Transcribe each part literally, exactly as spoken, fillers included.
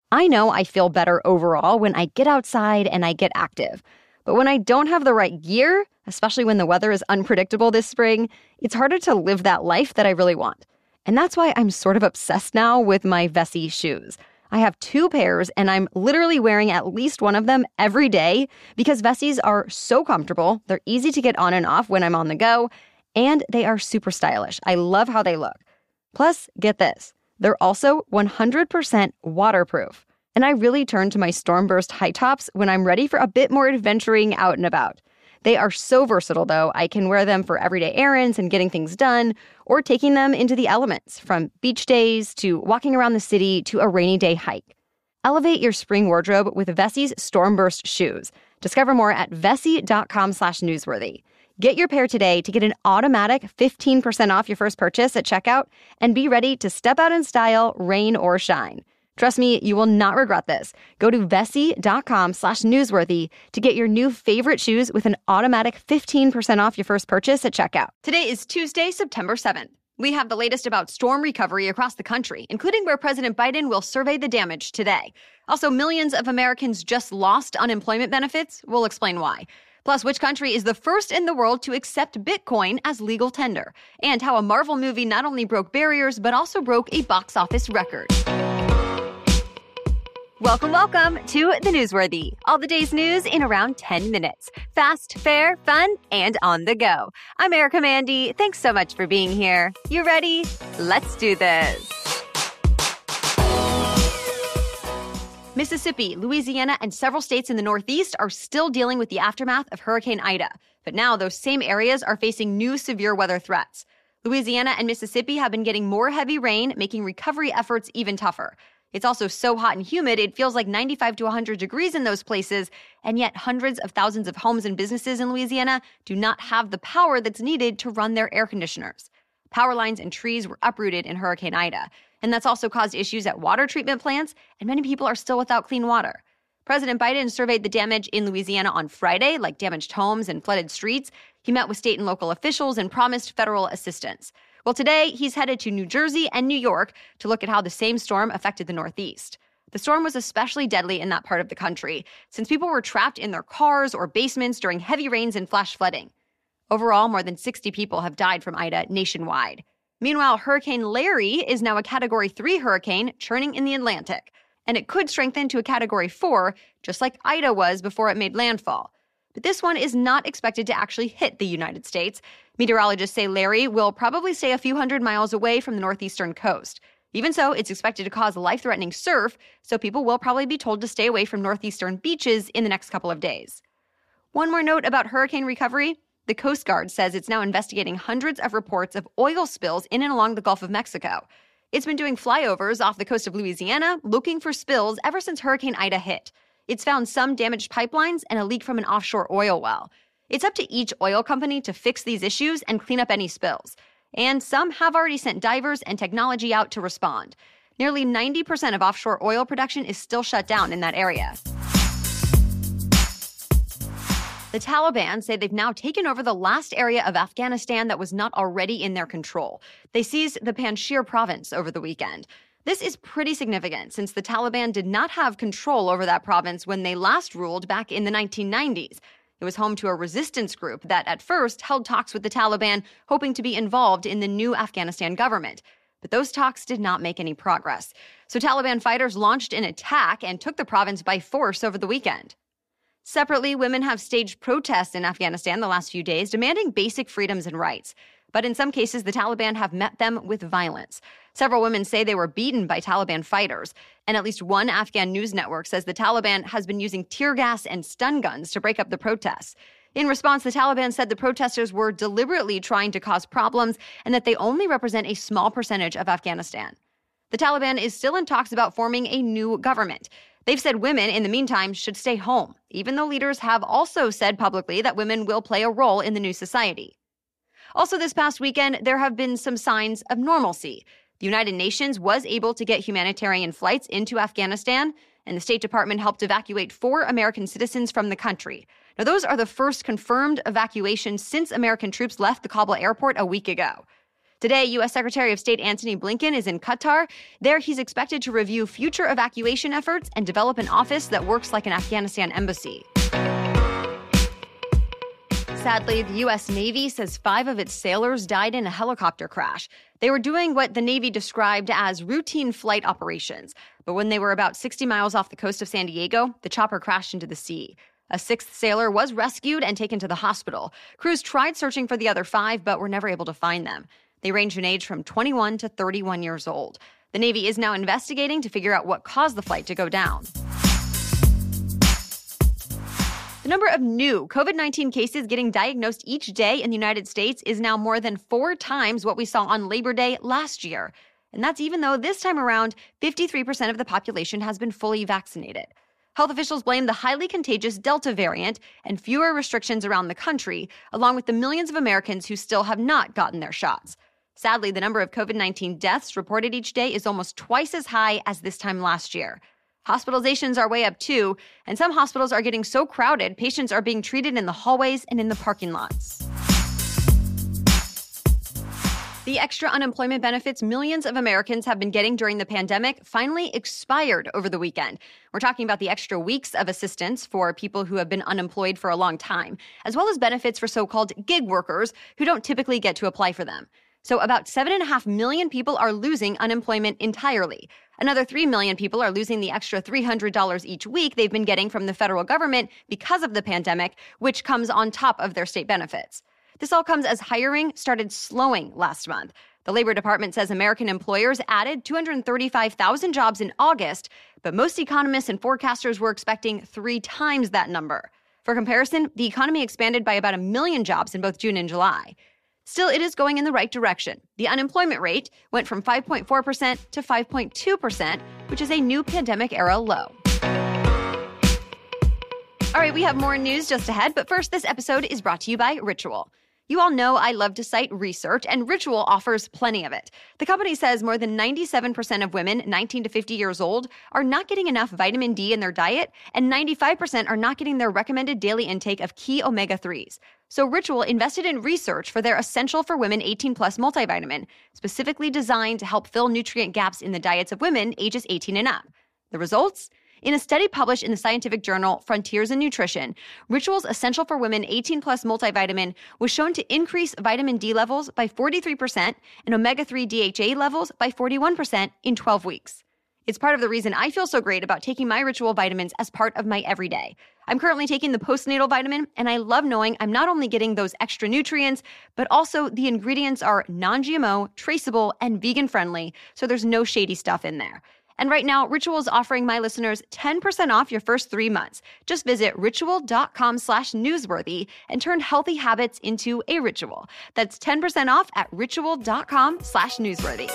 I know I feel better overall when I get outside and I get active. But when I don't have the right gear, especially when the weather is unpredictable this spring, it's harder to live that life that I really want. And that's why I'm sort of obsessed now with my Vessi shoes. I have two pairs, and I'm literally wearing at least one of them every day because Vessis are so comfortable, they're easy to get on and off when I'm on the go, and they are super stylish. I love how they look. Plus, get this, they're also one hundred percent waterproof. And I really turn to my Stormburst high tops when I'm ready for a bit more adventuring out and about. They are so versatile, though. I can wear them for everyday errands and getting things done, or taking them into the elements, from beach days to walking around the city to a rainy day hike. Elevate your spring wardrobe with Vessi's Stormburst shoes. Discover more at vessi.com slash newsworthy. Get your pair today to get an automatic fifteen percent off your first purchase at checkout and be ready to step out in style, rain or shine. Trust me, you will not regret this. Go to vessi.com slash newsworthy to get your new favorite shoes with an automatic fifteen percent off your first purchase at checkout. Today is Tuesday, September seventh. We have the latest about storm recovery across the country, including where President Biden will survey the damage today. Also, millions of Americans just lost unemployment benefits. We'll explain why. Plus, which country is the first in the world to accept Bitcoin as legal tender, and how a Marvel movie not only broke barriers, but also broke a box office record. Welcome, welcome to The Newsworthy. All the day's news in around ten minutes. Fast, fair, fun, and on the go. I'm Erica Mandy. Thanks so much for being here. You ready? Let's do this. Mississippi, Louisiana, and several states in the Northeast are still dealing with the aftermath of Hurricane Ida. But now those same areas are facing new severe weather threats. Louisiana and Mississippi have been getting more heavy rain, making recovery efforts even tougher. It's also so hot and humid, it feels like ninety-five to one hundred degrees in those places, and yet hundreds of thousands of homes and businesses in Louisiana do not have the power that's needed to run their air conditioners. Power lines and trees were uprooted in Hurricane Ida, and that's also caused issues at water treatment plants, and many people are still without clean water. President Biden surveyed the damage in Louisiana on Friday, like damaged homes and flooded streets. He met with state and local officials and promised federal assistance. Well, today, he's headed to New Jersey and New York to look at how the same storm affected the Northeast. The storm was especially deadly in that part of the country, since people were trapped in their cars or basements during heavy rains and flash flooding. Overall, more than sixty people have died from Ida nationwide. Meanwhile, Hurricane Larry is now a Category three hurricane churning in the Atlantic, and it could strengthen to a Category four, just like Ida was before it made landfall. But this one is not expected to actually hit the United States. Meteorologists say Larry will probably stay a few hundred miles away from the northeastern coast. Even so, it's expected to cause life-threatening surf, so people will probably be told to stay away from northeastern beaches in the next couple of days. One more note about hurricane recovery. The Coast Guard says it's now investigating hundreds of reports of oil spills in and along the Gulf of Mexico. It's been doing flyovers off the coast of Louisiana, looking for spills ever since Hurricane Ida hit. It's found some damaged pipelines and a leak from an offshore oil well. It's up to each oil company to fix these issues and clean up any spills. And some have already sent divers and technology out to respond. Nearly ninety percent of offshore oil production is still shut down in that area. The Taliban say they've now taken over the last area of Afghanistan that was not already in their control. They seized the Panjshir province over the weekend. This is pretty significant since the Taliban did not have control over that province when they last ruled back in the nineteen nineties. It was home to a resistance group that at first held talks with the Taliban, hoping to be involved in the new Afghanistan government. But those talks did not make any progress. So Taliban fighters launched an attack and took the province by force over the weekend. Separately, women have staged protests in Afghanistan the last few days, demanding basic freedoms and rights. But in some cases, the Taliban have met them with violence. Several women say they were beaten by Taliban fighters. And at least one Afghan news network says the Taliban has been using tear gas and stun guns to break up the protests. In response, the Taliban said the protesters were deliberately trying to cause problems and that they only represent a small percentage of Afghanistan. The Taliban is still in talks about forming a new government. They've said women, in the meantime, should stay home, even though leaders have also said publicly that women will play a role in the new society. Also this past weekend, there have been some signs of normalcy. The United Nations was able to get humanitarian flights into Afghanistan, and the State Department helped evacuate four American citizens from the country. Now, those are the first confirmed evacuations since American troops left the Kabul airport a week ago. Today, U S Secretary of State Antony Blinken is in Qatar. There, he's expected to review future evacuation efforts and develop an office that works like an Afghanistan embassy. Sadly, the U S Navy says five of its sailors died in a helicopter crash. They were doing what the Navy described as routine flight operations. But when they were about sixty miles off the coast of San Diego, the chopper crashed into the sea. A sixth sailor was rescued and taken to the hospital. Crews tried searching for the other five, but were never able to find them. They range in age from twenty-one to thirty-one years old. The Navy is now investigating to figure out what caused the flight to go down. The number of new COVID nineteen cases getting diagnosed each day in the United States is now more than four times what we saw on Labor Day last year. And that's even though this time around, fifty-three percent of the population has been fully vaccinated. Health officials blame the highly contagious Delta variant and fewer restrictions around the country, along with the millions of Americans who still have not gotten their shots. Sadly, the number of COVID nineteen deaths reported each day is almost twice as high as this time last year. Hospitalizations are way up too, and some hospitals are getting so crowded, patients are being treated in the hallways and in the parking lots. The extra unemployment benefits millions of Americans have been getting during the pandemic finally expired over the weekend. We're talking about the extra weeks of assistance for people who have been unemployed for a long time, as well as benefits for so-called gig workers who don't typically get to apply for them. So about seven and a half million people are losing unemployment entirely. Another three million people are losing the extra three hundred dollars each week they've been getting from the federal government because of the pandemic, which comes on top of their state benefits. This all comes as hiring started slowing last month. The Labor Department says American employers added two hundred thirty-five thousand jobs in August, but most economists and forecasters were expecting three times that number. For comparison, the economy expanded by about a million jobs in both June and July. Still, it is going in the right direction. The unemployment rate went from five point four percent to five point two percent, which is a new pandemic-era low. All right, we have more news just ahead, but first, this episode is brought to you by Ritual. You all know I love to cite research, and Ritual offers plenty of it. The company says more than ninety-seven percent of women nineteen to fifty years old are not getting enough vitamin D in their diet, and ninety-five percent are not getting their recommended daily intake of key omega threes. So Ritual invested in research for their Essential for Women eighteen plus multivitamin, specifically designed to help fill nutrient gaps in the diets of women ages eighteen and up. The results? In a study published in the scientific journal Frontiers in Nutrition, Ritual's Essential for Women eighteen plus multivitamin was shown to increase vitamin D levels by forty-three percent and omega three D H A levels by forty-one percent in twelve weeks. It's part of the reason I feel so great about taking my Ritual vitamins as part of my everyday. I'm currently taking the postnatal vitamin, and I love knowing I'm not only getting those extra nutrients, but also the ingredients are non-G M O, traceable, and vegan-friendly, so there's no shady stuff in there. And right now, Ritual is offering my listeners ten percent off your first three months. Just visit ritual.com slash newsworthy and turn healthy habits into a ritual. That's ten percent off at ritual.com slash newsworthy.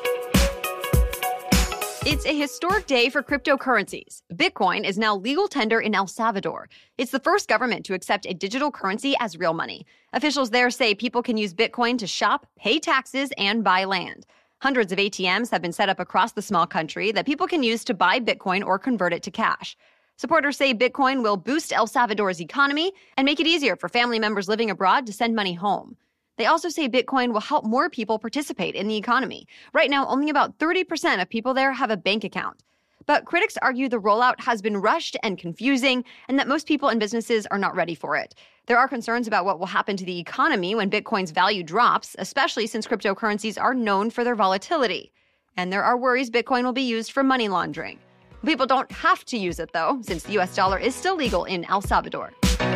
It's a historic day for cryptocurrencies. Bitcoin is now legal tender in El Salvador. It's the first government to accept a digital currency as real money. Officials there say people can use Bitcoin to shop, pay taxes, and buy land. Hundreds of A T Ms have been set up across the small country that people can use to buy Bitcoin or convert it to cash. Supporters say Bitcoin will boost El Salvador's economy and make it easier for family members living abroad to send money home. They also say Bitcoin will help more people participate in the economy. Right now, only about thirty percent of people there have a bank account. But critics argue the rollout has been rushed and confusing, and that most people and businesses are not ready for it. There are concerns about what will happen to the economy when Bitcoin's value drops, especially since cryptocurrencies are known for their volatility. And there are worries Bitcoin will be used for money laundering. People don't have to use it, though, since the U S dollar is still legal in El Salvador.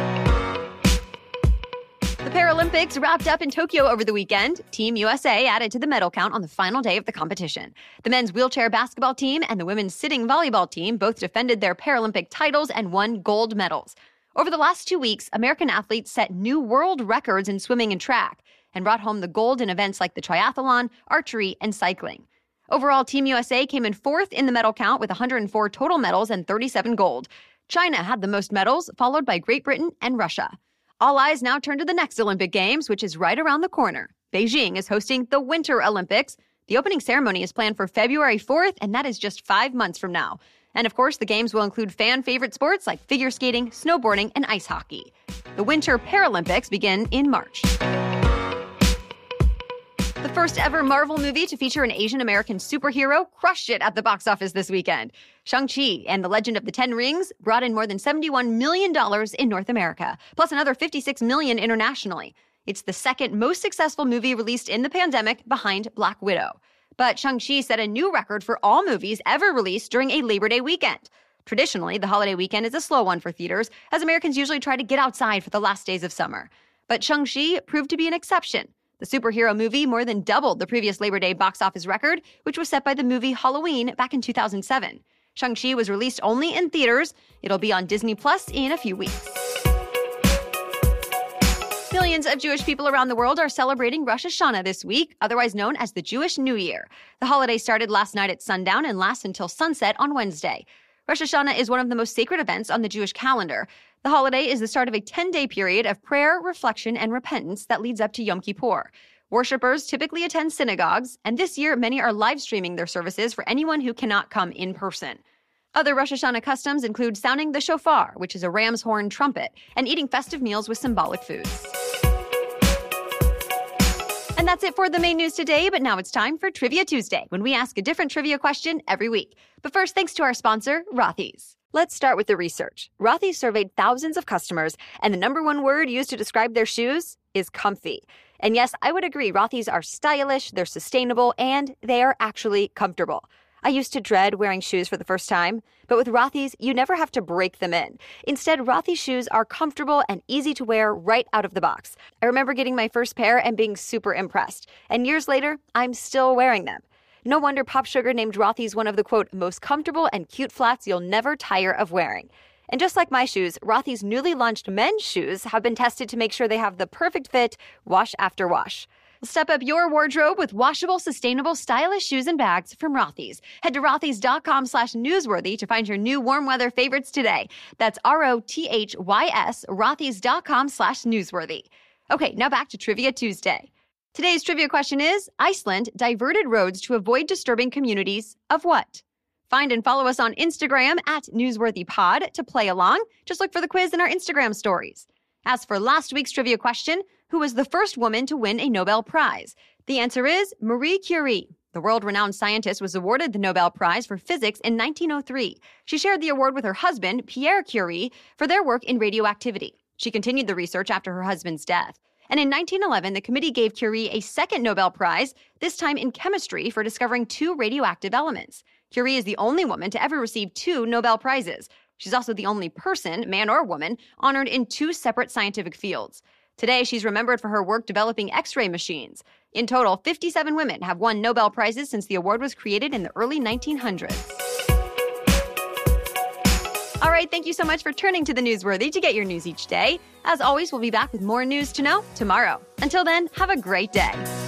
The Paralympics wrapped up in Tokyo over the weekend. Team U S A added to the medal count on the final day of the competition. The men's wheelchair basketball team and the women's sitting volleyball team both defended their Paralympic titles and won gold medals. Over the last two weeks, American athletes set new world records in swimming and track and brought home the gold in events like the triathlon, archery, and cycling. Overall, Team U S A came in fourth in the medal count with one hundred four total medals and thirty-seven gold. China had the most medals, followed by Great Britain and Russia. All eyes now turn to the next Olympic Games, which is right around the corner. Beijing is hosting the Winter Olympics. The opening ceremony is planned for February fourth, and that is just five months from now. And of course, the Games will include fan-favorite sports like figure skating, snowboarding, and ice hockey. The Winter Paralympics begin in March. The first ever Marvel movie to feature an Asian American superhero crushed it at the box office this weekend. Shang-Chi and the Legend of the Ten Rings brought in more than seventy-one million dollars in North America, plus another fifty-six million dollars internationally. It's the second most successful movie released in the pandemic behind Black Widow. But Shang-Chi set a new record for all movies ever released during a Labor Day weekend. Traditionally, the holiday weekend is a slow one for theaters, as Americans usually try to get outside for the last days of summer. But Shang-Chi proved to be an exception. The superhero movie more than doubled the previous Labor Day box office record, which was set by the movie Halloween back in two thousand seven. Shang-Chi was released only in theaters. It'll be on Disney Plus in a few weeks. Millions of Jewish people around the world are celebrating Rosh Hashanah this week, otherwise known as the Jewish New Year. The holiday started last night at sundown and lasts until sunset on Wednesday. Rosh Hashanah is one of the most sacred events on the Jewish calendar. The holiday is the start of a ten-day period of prayer, reflection, and repentance that leads up to Yom Kippur. Worshippers typically attend synagogues, and this year many are live streaming their services for anyone who cannot come in person. Other Rosh Hashanah customs include sounding the shofar, which is a ram's horn trumpet, and eating festive meals with symbolic foods. And that's it for the main news today, but now it's time for Trivia Tuesday, when we ask a different trivia question every week. But first, thanks to our sponsor, Rothy's. Let's start with the research. Rothy's surveyed thousands of customers, and the number one word used to describe their shoes is comfy. And yes, I would agree, Rothy's are stylish, they're sustainable, and they are actually comfortable. I used to dread wearing shoes for the first time, but with Rothy's, you never have to break them in. Instead, Rothy's shoes are comfortable and easy to wear right out of the box. I remember getting my first pair and being super impressed. And years later, I'm still wearing them. No wonder Pop Sugar named Rothy's one of the, quote, most comfortable and cute flats you'll never tire of wearing. And just like my shoes, Rothy's newly launched men's shoes have been tested to make sure they have the perfect fit, wash after wash. Step up your wardrobe with washable, sustainable, stylish shoes and bags from Rothy's. Head to rothys.com slash newsworthy to find your new warm weather favorites today. That's R O T H Y S, rothys.com slash newsworthy. Okay, now back to Trivia Tuesday. Today's trivia question is, Iceland diverted roads to avoid disturbing communities of what? Find and follow us on Instagram at NewsworthyPod to play along. Just look for the quiz in our Instagram stories. As for last week's trivia question, who was the first woman to win a Nobel Prize? The answer is Marie Curie. The world-renowned scientist was awarded the Nobel Prize for Physics in nineteen oh three. She shared the award with her husband, Pierre Curie, for their work in radioactivity. She continued the research after her husband's death. And in nineteen eleven, the committee gave Curie a second Nobel Prize, this time in chemistry, for discovering two radioactive elements. Curie is the only woman to ever receive two Nobel Prizes. She's also the only person, man or woman, honored in two separate scientific fields. Today, she's remembered for her work developing X-ray machines. In total, fifty-seven women have won Nobel Prizes since the award was created in the early nineteen hundreds. All right, thank you so much for turning to the Newsworthy to get your news each day. As always, we'll be back with more news to know tomorrow. Until then, have a great day.